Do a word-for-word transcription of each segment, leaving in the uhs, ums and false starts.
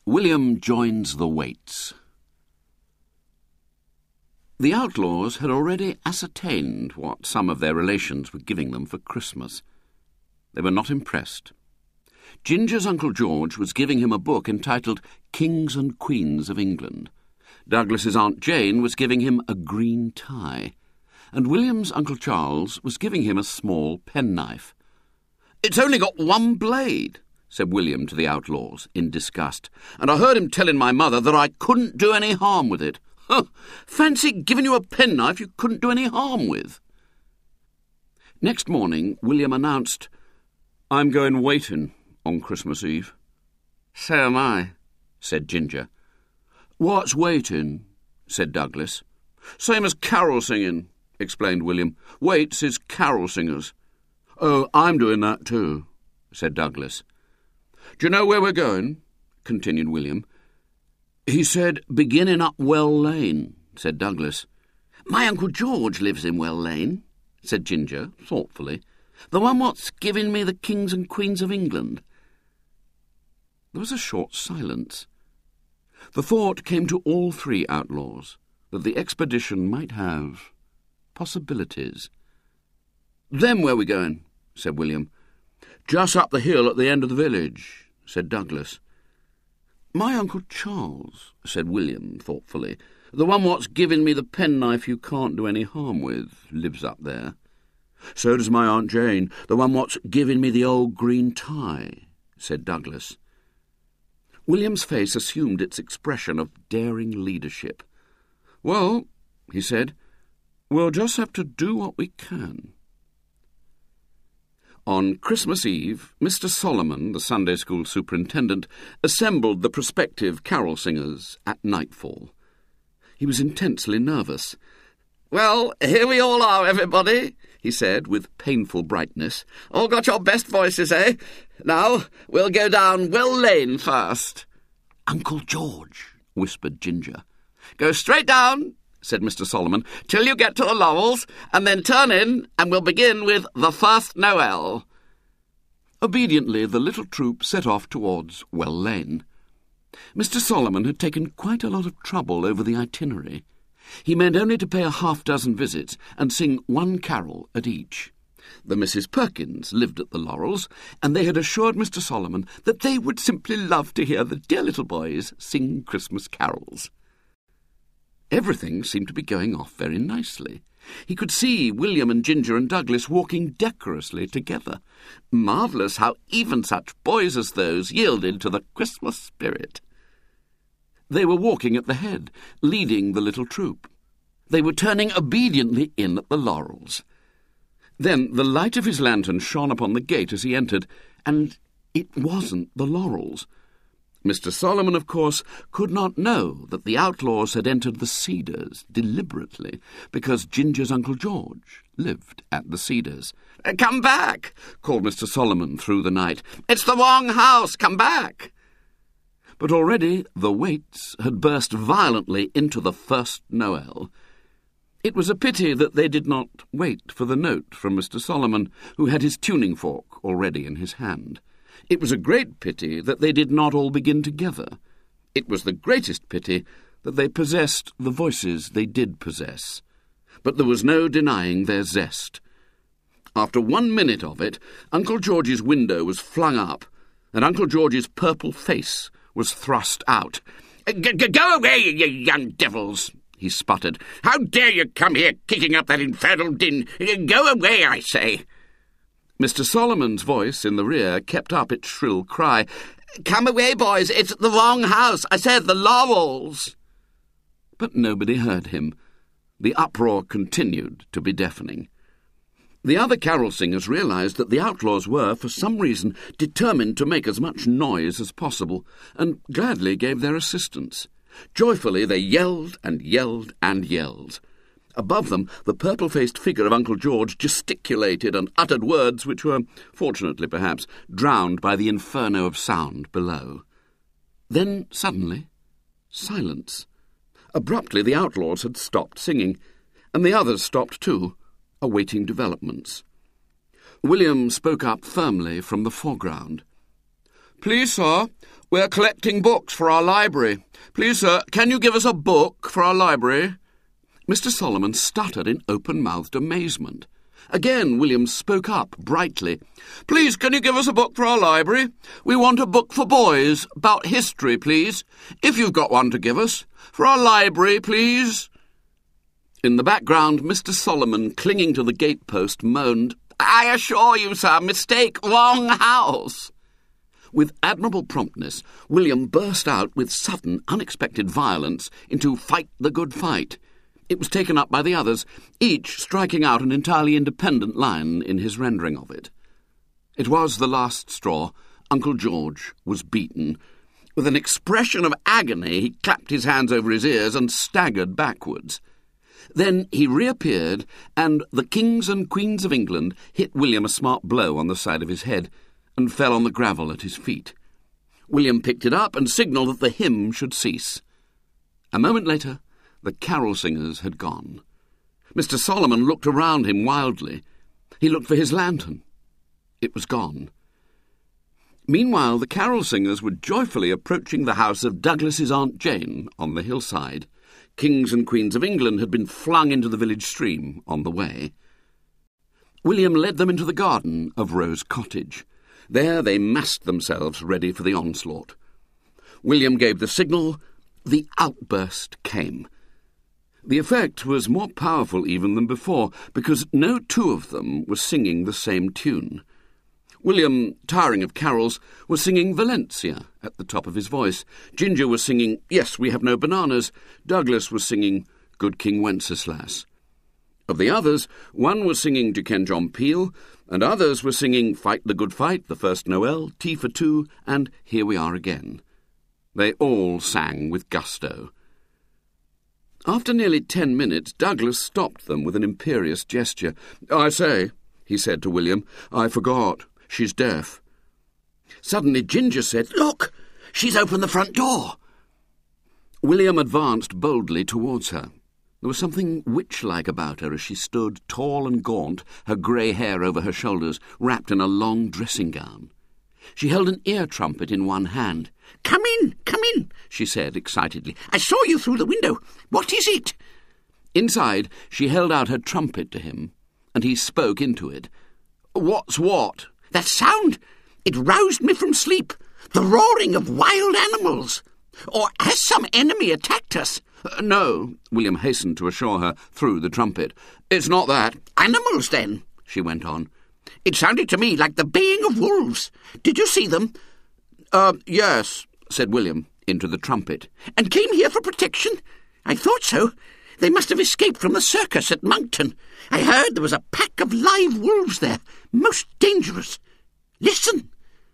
William joins the Waits. The outlaws had already ascertained what some of their relations were giving them for Christmas. They were not impressed. Ginger's Uncle George was giving him a book entitled Kings and Queens of England. Douglas's Aunt Jane was giving him a green tie, and William's Uncle Charles was giving him a small penknife. "It's only got one blade," said William to the outlaws in disgust, "and I heard him telling my mother that I couldn't do any harm with it. Huh, fancy giving you a penknife you couldn't do any harm with." Next morning, William announced, "I'm going waiting on Christmas Eve." "So am I," said Ginger. "What's waiting?" said Douglas. "Same as carol singing," explained William. "Waits is carol singers." "Oh, I'm doing that too," said Douglas. "Do you know where we're going?" continued William. "He said beginning up Well Lane," said Douglas. "My Uncle George lives in Well Lane," said Ginger, thoughtfully. "The one what's giving me the Kings and Queens of England." There was a short silence. The thought came to all three outlaws that the expedition might have possibilities. "Them where we going?" said William. "Just up the hill at the end of the village," said Douglas. "My Uncle Charles," said William thoughtfully, "the one what's giving me the penknife you can't do any harm with, lives up there." "So does my Aunt Jane, the one what's giving me the old green tie," said Douglas. William's face assumed its expression of daring leadership. "Well," he said, "we'll just have to do what we can." On Christmas Eve, Mister Solomon, the Sunday school superintendent, assembled the prospective carol singers at nightfall. He was intensely nervous. "Well, here we all are, everybody," he said with painful brightness. "All got your best voices, eh? Now, we'll go down Well Lane first." "Uncle George," whispered Ginger. "Go straight down," said Mister Solomon, "till you get to the Laurels, and then turn in, and we'll begin with the First Noel." Obediently, the little troop set off towards Well Lane. Mister Solomon had taken quite a lot of trouble over the itinerary. He meant only to pay a half-dozen visits and sing one carol at each. The Missus Perkins lived at the Laurels, and they had assured Mister Solomon that they would simply love to hear the dear little boys sing Christmas carols. Everything seemed to be going off very nicely. He could see William and Ginger and Douglas walking decorously together. Marvellous how even such boys as those yielded to the Christmas spirit. They were walking at the head, leading the little troop. They were turning obediently in at the Laurels. Then the light of his lantern shone upon the gate as he entered, and it wasn't the Laurels. Mister Solomon, of course, could not know that the outlaws had entered the Cedars deliberately, because Ginger's Uncle George lived at the Cedars. "Come back!" called Mister Solomon through the night. "It's the wrong house! Come back!" But already the Waits had burst violently into the First Noel. It was a pity that they did not wait for the note from Mister Solomon, who had his tuning fork already in his hand. It was a great pity that they did not all begin together. It was the greatest pity that they possessed the voices they did possess. But there was no denying their zest. After one minute of it, Uncle George's window was flung up, and Uncle George's purple face was thrust out. "Go away, you young devils," he sputtered. "How dare you come here kicking up that infernal din? Go away, I say." Mister Solomon's voice in the rear kept up its shrill cry. "Come away, boys, it's the wrong house. I said the Laurels." But nobody heard him. The uproar continued to be deafening. The other carol singers realized that the outlaws were, for some reason, determined to make as much noise as possible, and gladly gave their assistance. Joyfully they yelled and yelled and yelled. Above them, the purple-faced figure of Uncle George gesticulated and uttered words which were, fortunately perhaps, drowned by the inferno of sound below. Then, suddenly, silence. Abruptly, the outlaws had stopped singing, and the others stopped too, awaiting developments. William spoke up firmly from the foreground. "Please, sir, We're collecting books for our library. Please, sir, can you give us a book for our library?" Mister Solomon stuttered in open-mouthed amazement. Again, William spoke up brightly. "Please, can you give us a book for our library? We want a book for boys, about history, please. If you've got one to give us. For our library, please." In the background, Mister Solomon, clinging to the gatepost, moaned, "I assure you, sir, mistake, wrong house." With admirable promptness, William burst out with sudden, unexpected violence into "Fight the Good Fight." It was taken up by the others, each striking out an entirely independent line in his rendering of it. It was the last straw. Uncle George was beaten. With an expression of agony, he clapped his hands over his ears and staggered backwards. Then he reappeared, and the kings and queens of England hit William a smart blow on the side of his head and fell on the gravel at his feet. William picked it up and signalled that the hymn should cease. A moment later, the carol singers had gone. Mister Solomon looked around him wildly. He looked for his lantern. It was gone. Meanwhile, the carol singers were joyfully approaching the house of Douglas's Aunt Jane on the hillside. Kings and queens of England had been flung into the village stream on the way. William led them into the garden of Rose Cottage. There they massed themselves ready for the onslaught. William gave the signal. The outburst came. The effect was more powerful even than before, because no two of them were singing the same tune. William, tiring of carols, was singing Valencia at the top of his voice. Ginger was singing Yes, We Have No Bananas. Douglas was singing Good King Wenceslas. Of the others, one was singing To Ken John Peel, and others were singing Fight the Good Fight, The First Noel, Tea for Two, and Here We Are Again. They all sang with gusto. After nearly ten minutes, Douglas stopped them with an imperious gesture. "I say," he said to William, "I forgot. She's deaf." Suddenly Ginger said, "Look, she's opened the front door." William advanced boldly towards her. There was something witch-like about her as she stood, tall and gaunt, her grey hair over her shoulders, wrapped in a long dressing gown. She held an ear trumpet in one hand. "Come in, come in," she said excitedly. "I saw you through the window. What is it?" Inside, she held out her trumpet to him, and he spoke into it. "What's what?" "That sound. It roused me from sleep. The roaring of wild animals. Or has some enemy attacked us?" Uh, "No," William hastened to assure her through the trumpet. "It's not that." "Animals, then," she went on. "It sounded to me like the baying of wolves. Did you see them?" Uh, yes," said William into the trumpet. "And came here for protection?" "I thought so. They must have escaped from the circus at Monkton. I heard there was a pack of live wolves there. Most dangerous. Listen."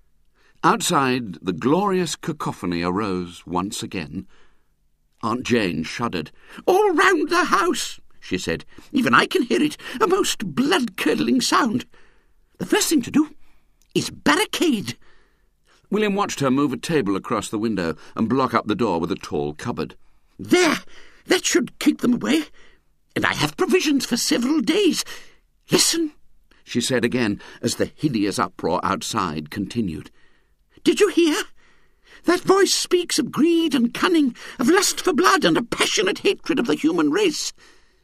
Outside, the glorious cacophony arose once again. Aunt Jane shuddered. "All round the house," she said. "Even I can hear it, a most blood-curdling sound. The first thing to do is barricade." William watched her move a table across the window and block up the door with a tall cupboard. "There, that should keep them away. And I have provisions for several days. Listen," she said again, as the hideous uproar outside continued. "Did you hear? That voice speaks of greed and cunning, of lust for blood and a passionate hatred of the human race."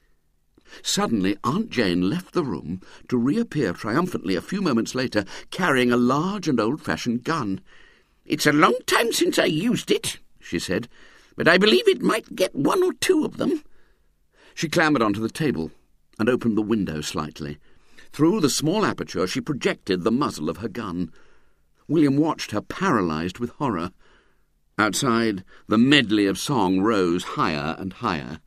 Suddenly Aunt Jane left the room to reappear triumphantly a few moments later, carrying a large and old-fashioned gun. "It's a long time since I used it," she said, "but I believe it might get one or two of them." She clambered onto the table and opened the window slightly. Through the small aperture she projected the muzzle of her gun. William watched her paralysed with horror. Outside, the medley of song rose higher and higher.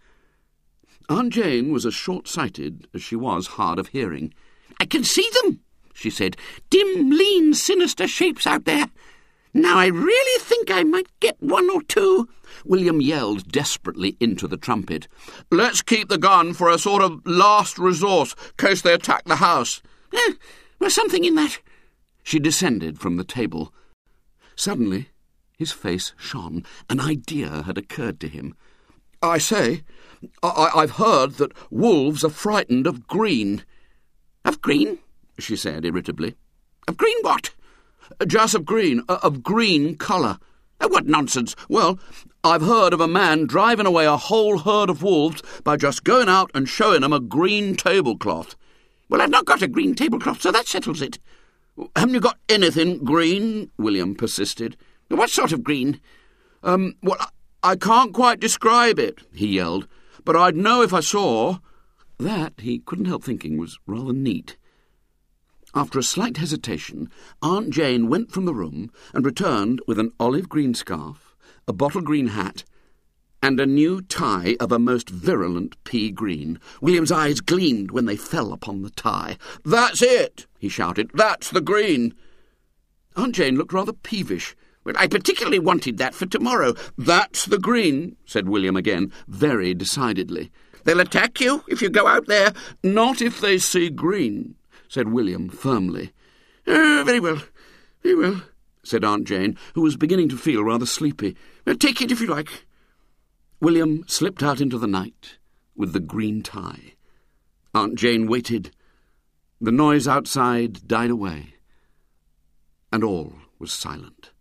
Aunt Jane was as short-sighted as she was hard of hearing. "I can see them," she said. "Dim, lean, sinister shapes out there. Now I really think I might get one or two." William yelled desperately into the trumpet. "Let's keep the gun for a sort of last resource, case they attack the house." Eh, there's something in that." She descended from the table. Suddenly, his face shone. An idea had occurred to him. "I say, I I've heard that wolves are frightened of green." "Of green?" she said irritably. "Of green what?" "Just of green, of green colour. Oh, what nonsense! Well, I've heard of a man driving away a whole herd of wolves by just going out and showing them a green tablecloth. Well, I've not got a green tablecloth, so that settles it. Haven't you got anything green? William persisted. What sort of green? Um, well, I can't quite describe it, he yelled, but I'd know if I saw. That, he couldn't help thinking, was rather neat. After a slight hesitation, Aunt Jane went from the room and returned with an olive-green scarf, a bottle-green hat, and a new tie of a most virulent pea-green. William's eyes gleamed when they fell upon the tie. "That's it!" he shouted. "That's the green!" Aunt Jane looked rather peevish. "Well, I particularly wanted that for tomorrow." "That's the green," said William again, very decidedly. "They'll attack you if you go out there." "Not if they see green," said William firmly. "Oh, very well, very well," said Aunt Jane, who was beginning to feel rather sleepy. "Well, take it if you like." William slipped out into the night with the green tie. Aunt Jane waited. The noise outside died away, and all was silent.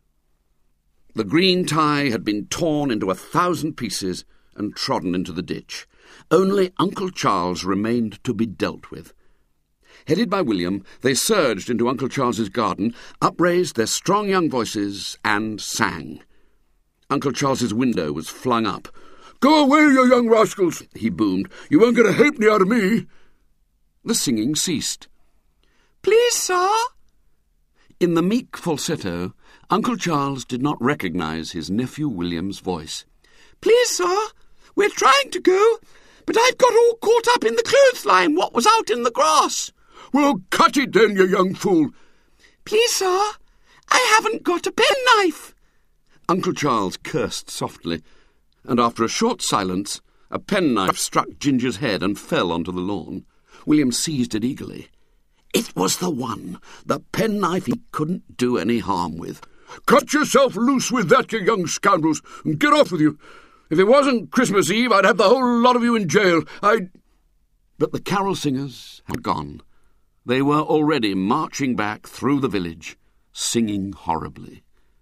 The green tie had been torn into a thousand pieces and trodden into the ditch. Only Uncle Charles remained to be dealt with. Headed by William, they surged into Uncle Charles's garden, upraised their strong young voices, and sang. Uncle Charles's window was flung up. "Go away, you young rascals," he boomed. "You won't get a halfpenny out of me." The singing ceased. "Please, sir." In the meek falsetto, Uncle Charles did not recognise his nephew William's voice. "Please, sir, we're trying to go, but I've got all caught up in the clothesline what was out in the grass." "Well, cut it then, you young fool." "Please, sir, I haven't got a penknife." Uncle Charles cursed softly, and after a short silence, a penknife struck Ginger's head and fell onto the lawn. William seized it eagerly. It was the one, the penknife he couldn't do any harm with. "Cut yourself loose with that, you young scoundrels, and get off with you. If it wasn't Christmas Eve, I'd have the whole lot of you in jail. I'd—" But the carol singers had gone. They were already marching back through the village, singing horribly.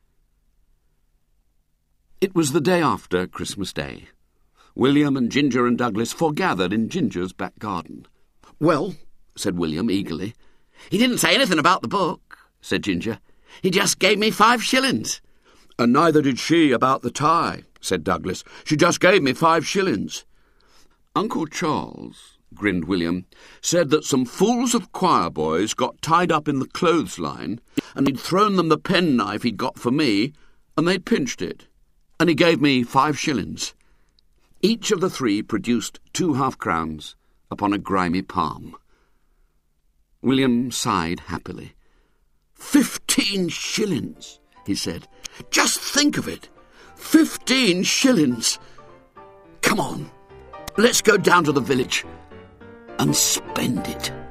It was the day after Christmas Day. William and Ginger and Douglas foregathered in Ginger's back garden. "Well," said William eagerly. "He didn't say anything about the book," said Ginger. "He just gave me five shillings." "And neither did she about the tie," said Douglas. "She just gave me five shillings." "Uncle Charles," grinned William, "said that some fools of choir boys got tied up in the clothesline, and he'd thrown them the penknife he'd got for me, and they'd pinched it. And he gave me five shillings." Each of the three produced two half-crowns upon a grimy palm. William sighed happily. Fifteen shillings, he said. "Just think of it. Fifteen shillings. Come on, let's go down to the village and spend it."